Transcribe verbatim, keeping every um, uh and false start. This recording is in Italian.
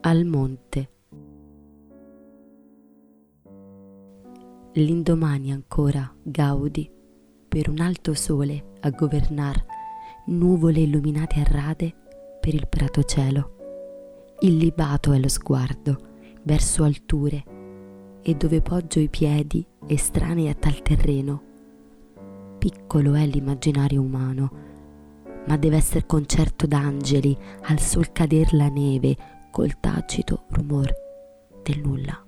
Al monte. L'indomani ancora gaudi, per un alto sole a governar, nuvole illuminate a rade per il prato cielo. Illibato è lo sguardo verso alture, e dove poggio i piedi estranei a tal terreno. Piccolo è l'immaginario umano, ma deve esser concerto d'angeli al sol cader la neve col tacito rumor del nulla.